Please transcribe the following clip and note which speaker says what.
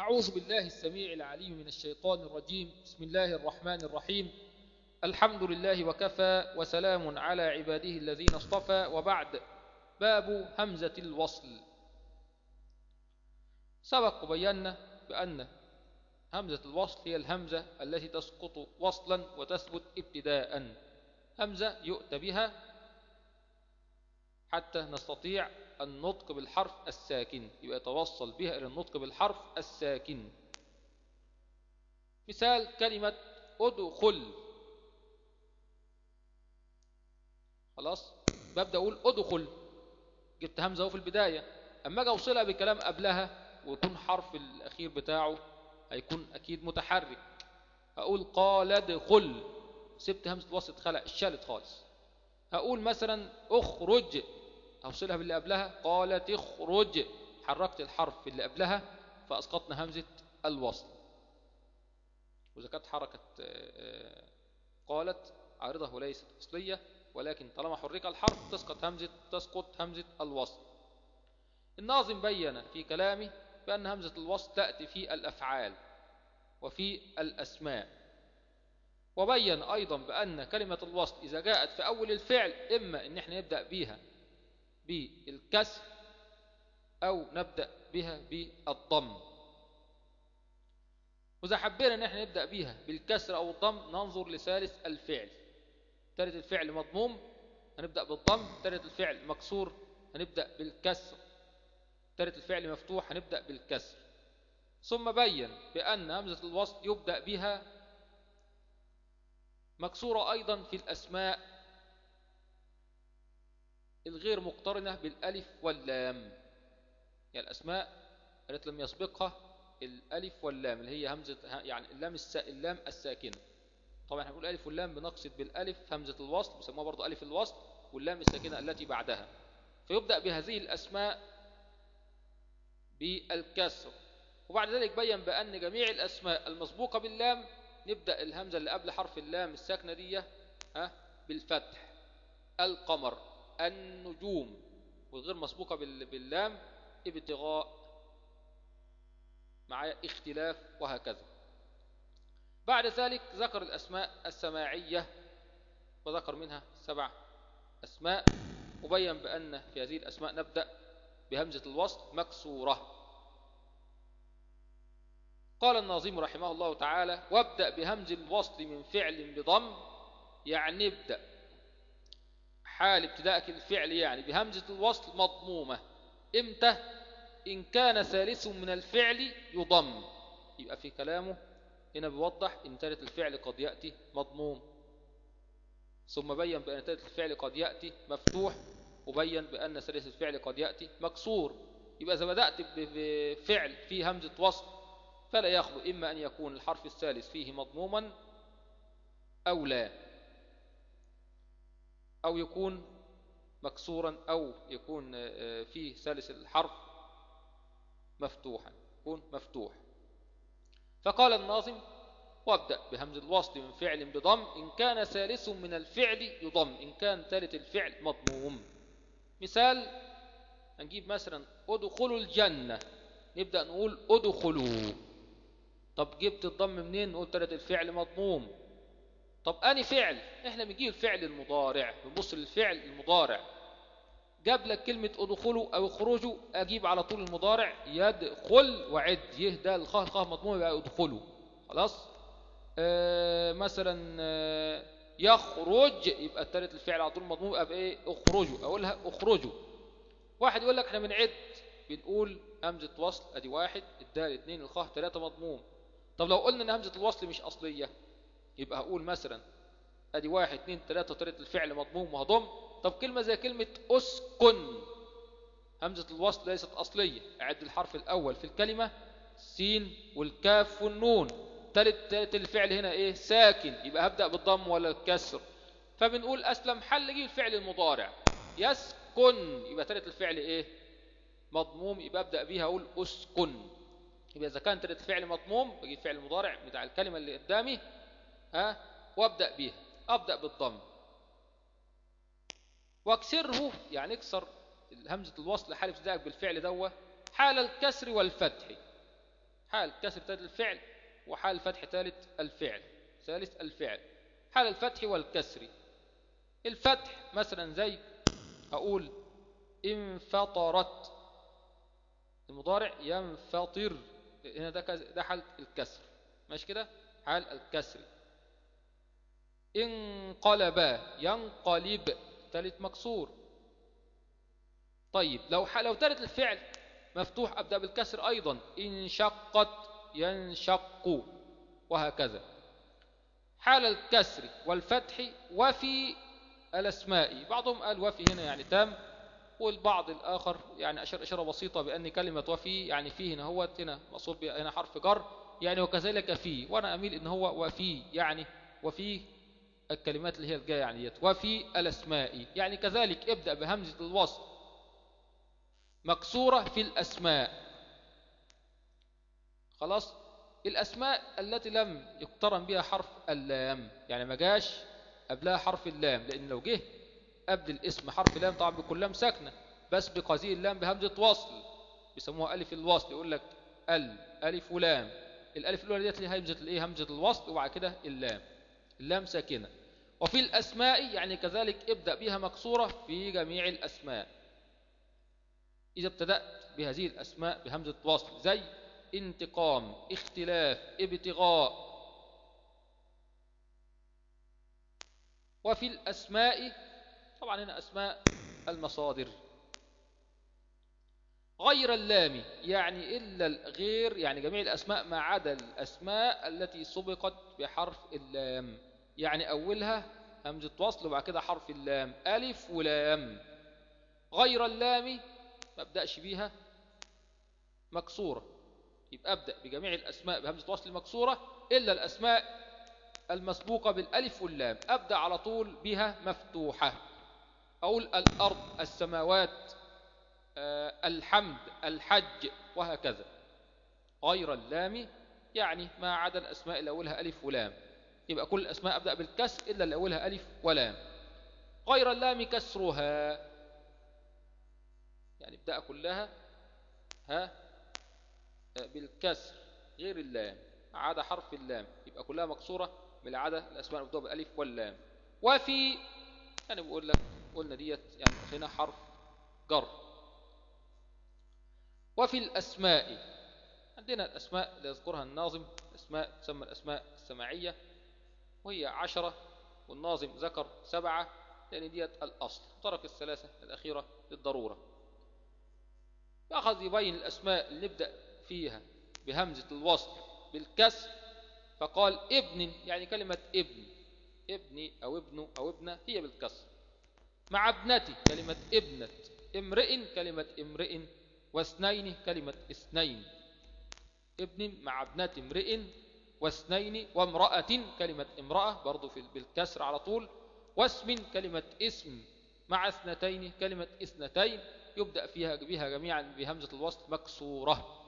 Speaker 1: أعوذ بالله السميع العليم من الشيطان الرجيم. بسم الله الرحمن الرحيم. الحمد لله وكفى وسلام على عباده الذين اصطفى، وبعد. باب همزة الوصل. سبق وبينا بأن همزة الوصل هي الهمزة التي تسقط وصلا وتثبت ابتداء، همزة يؤتى بها حتى نستطيع النطق بالحرف الساكن، يبقى يتوصل بها إلى النطق بالحرف الساكن. مثال كلمة أدخل، خلاص ببدأ أقول أدخل، جبت همزة في البداية، أما أجي أوصلها بكلام قبلها ويكون حرف الأخير بتاعه هيكون أكيد متحرك، هقول قال ادخل، سبت همزة الوسط خلق الشالت خالص. هقول مثلا أخرج، أوصلها باللي قبلها قالت اخرج، حركت الحرف اللي قبلها فأسقطنا همزة الوصل. وإذا كانت حركة قالت عارضة وليست أصلية، ولكن طالما حرك الحرف تسقط همزة الوصل. الناظم بين في كلامه بأن همزة الوصل تأتي في الأفعال وفي الأسماء، وبين أيضا بأن كلمة الوصل إذا جاءت في أول الفعل إما إن احنا نبدأ بها بالكسر أو نبدأ بها بالضم. وإذا حبينا إن احنا نبدأ بها بالكسر أو الضم ننظر لثالث الفعل. ثالث الفعل مضموم هنبدأ بالضم، ثالث الفعل مكسور هنبدأ بالكسر، ثالث الفعل مفتوح هنبدأ بالكسر. ثم بين بأن همزة الوصل يبدأ بها مكسورة أيضا في الأسماء الغير مقترنة بالألف واللام، يعني الأسماء التي لم يسبقها الألف واللام اللي هي همزة، يعني اللام الساكنة. طبعا احنا بنقول الألف واللام بنقصد بالألف همزة الوصل، بيسموها برضو ألف الوصل، واللام الساكنة التي بعدها، فيبدأ بهذه الأسماء بالكسر. وبعد ذلك بين بأن جميع الأسماء المسبوقة باللام نبدأ الهمزة اللي قبل حرف اللام الساكنة دي بالفتح، القمر، النجوم، والغير مسبوقة باللام ابتغاء، مع اختلاف، وهكذا. بعد ذلك ذكر الأسماء السماعية وذكر منها 7 أسماء، وبين بأن في هذه الأسماء نبدأ بهمزة الوصل مكسورة. قال الناظم رحمه الله تعالى: وابدأ بهمز الوصل من فعل بضم، يعني ابدأ حال ابتدائك الفعل يعني بهمزة الوصل مضمومة. امتى؟ إن كان ثالث من الفعل يضم، يبقى في كلامه هنا بيوضح إن ثالث الفعل قد يأتي مضموم، ثم بين بأن ثالث الفعل قد يأتي مفتوح، وبين بأن ثالث الفعل قد يأتي مكسور. يبقى إذا بدأت بفعل فيه همزة وصل فلا يخلو إما أن يكون الحرف الثالث فيه مضموما أو لا، أو يكون مكسورا، أو يكون فيه ثالث الحرف مفتوحا، يكون مفتوح. فقال الناظم: وابدأ بهمز الوصل من فعل بضم إن كان ثالث من الفعل يضم، إن كان ثالث الفعل مضموم. مثال هنجيب مثلا ادخلوا الجنة، نبدأ نقول ادخلوا. طب جبت الضم منين؟ نقول ثالث الفعل مضموم. طب أني فعل؟ احنا بنجيب الفعل المضارع، بنبص للفعل المضارع، جاب لك كلمة ادخلوا أو اخرجوا، أجيب على طول المضارع يدخل وعد، يهدى الخاء مضموم يبقى ادخلوا، خلاص. مثلا يخرج، يبقى الثالث الفعل على طول مضموم، يبقى ايه؟ اخرجوا، اقولها اخرجوا. واحد يقول لك احنا بنعد، بنقول همزة وصل ادي 1 الدال 2 الخاء 3 مضموم. طب لو قلنا ان همزة الوصل مش اصلية يبقى هقول مثلا ادي 1 2 3 وثالث الفعل مضموم وهضم. طب كلمة زي كلمة اسكن، همزة الوصل ليست اصلية، اعد الحرف الاول في الكلمة السين والكاف والنون، ثالث الفعل هنا ايه؟ ساكن، يبقى هبدأ بالضم ولا الكسر؟ فبنقول اسلم حل يجي الفعل المضارع يسكن، يبقى ثالث الفعل ايه؟ مضموم، يبقى ابدأ بيها اقول اسكن. يبقى اذا كان ثالث الفعل مضموم بجي الفعل المضارع بتاع الكلمة اللي قدامي وابدأ بيها، ابدأ بالضم. واكسره يعني اكسر همزة الوصل حال ابتدائك بالفعل دوه حال الكسر والفتح، حال كسر ثالث الفعل، وحال فتح ثالث الفعل. ثالث الفعل حال الفتح والكسر. الفتح مثلا زي أقول انفطرت، المضارع ينفطر، هنا ده حال الكسر، ماشي كده، حال الكسر. انقلب ينقلب ثالث مكسور. طيب لو ثالث الفعل مفتوح أبدأ بالكسر أيضا، انشقت ينشق، وهكذا. حال الكسر والفتح وفي الأسماء، بعضهم قال وفي هنا يعني تام، والبعض الآخر يعني أشار إشارة بسيطة بأن كلمة وفي يعني فيه هنا هو هنا مقصود بها هنا حرف جر يعني، وكذلك في، وأنا أميل إن هو وفي يعني وفي الكلمات اللي هي الجاية يعني وفي الأسماء، يعني كذلك ابدأ بهمزة الوصل مكسورة في الأسماء. خلاص. الأسماء التي لم يقترن بها حرف اللام، يعني ما جاش قبلها حرف اللام، لأن لو جه قبل الاسم حرف لام طبعا بيكون لام ساكنة، بس بقضيء اللام بهمزة وصل بيسموها ألف الوصل، يقول لك ألف ولام، الألف الأولى ديت ليها همزة الإيه؟ همزة الوصل، وبعد كده اللام ساكنة. وفي الأسماء يعني كذلك ابدأ بها مكسورة في جميع الأسماء إذا ابتدأت بهذه الأسماء بهمزة وصل، زي انتقام، اختلاف، ابتغاء. وفي الأسماء طبعا هنا أسماء المصادر. غير اللام يعني إلا الغير، يعني جميع الأسماء ما عدا الأسماء التي سبقت بحرف اللام، يعني أولها همزة وصل وبعد كده حرف اللام، ألف ولام. غير اللام ما أبدأش بيها مكسورة، يبقى أبدأ بجميع الأسماء بهمزة وصل مكسورة إلا الأسماء المسبوقة بالألف واللام، أبدأ على طول بها مفتوحة. أقول الأرض، السماوات، الحمد، الحج، وهكذا. غير اللام يعني ما عدا الأسماء اللي أولها ألف ولام، يبقى كل الأسماء أبدأ بالكسر إلا اللي أولها ألف ولام. غير اللام كسرها، يعني ابدأ كلها بالكسر غير اللام ما عدا حرف اللام، يبقى كلها مكسورة من عدا الأسماء المبدوءة بالألف واللام. وفي يعني بقول لك قلنا ديت يعني هنا حرف جر. وفي الأسماء عندنا الأسماء اللي يذكرها الناظم، أسماء تسمى الأسماء السماعية، وهي 10، والناظم ذكر 7 لأن ديت الأصل، ترك الثلاثة الأخيرة للضرورة. فأخذ يبين الأسماء اللي نبدأ فيها بهمزة الوصل بالكسر، فقال ابن، يعني كلمة ابن، ابني أو ابنه أو ابنة هي بالكسر. مع ابنتي كلمة ابنة، امرئ كلمة امرئ، واثنين كلمة اثنين. ابن مع ابنة امرئ، واثنين، وامرأة كلمة امرأة برضو بالكسر على طول، واسم كلمة اسم، مع اثنتين كلمة اثنتين، يبدأ فيها بها جميعا بهمزة الوصل مكسورة.